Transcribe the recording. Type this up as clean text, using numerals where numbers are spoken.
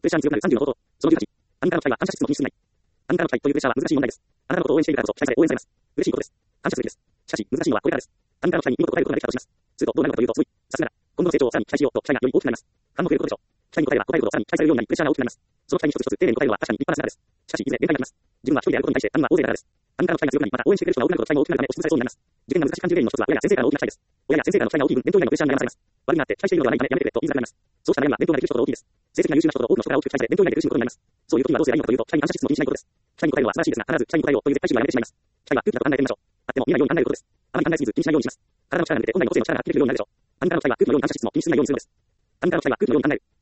プレッシャーに強くなる30の方法。その18。あなたの期待は反射室の品質にない。あなたの期待というプレッシャーは難しい問題です。あなたのことを応援しているからこそ期待され応援されます。嬉しいことです。感謝すべきです。しかし、難しいのはこれからです。あなたの期待に見事答えることができたとします。するとどうなるかというと、すごい。さすがだ。今後の成長をさらに期待しようと期待がより大きくなります。勘もくれることでしょう。期待に応えれば答えるほどさらに期待されるようになりプレッシャーが大きくなります。その期待に一つ一つ丁寧に答えるのは確かに立派な姿です。しかし、いずれ限界があります。自分は一人であることに対して、兄は大勢だからです。あなたの期待が強くなり、また応援してくれる人が多くなると期待も大きくなるため押しつぶされそうになります。受験が難しく感じる原因の一つは、親や先生からの大きな期待です。親や先生からの期待が大きい分、伝統以外のプレッシャーに悩まされます。悪いなって期待しているのではないためやめてくれと言いづらくなります。そうした悩みは伝統ができる人ほど大きいです。成績が優秀な人ほど多くの人から大きく期待され、伝統以外で苦しむことになります。そういう時はどうすればいいのかというと、期待に反射室の気にしないことです。期待に応えるのは素晴らしいですが、必ず期待に応えようという絶対主義はやめてしまいます。期待は空気だと考えてみましょう。あっても見えないように考えることです。あまり考えすぎず気にしないようにします。体の力が抜けて本来の個性の力が発揮できるようになるでしょう。あなたの期待は空気のように反射室の気にしないようにするのです。あなたの期待は空気のように考える。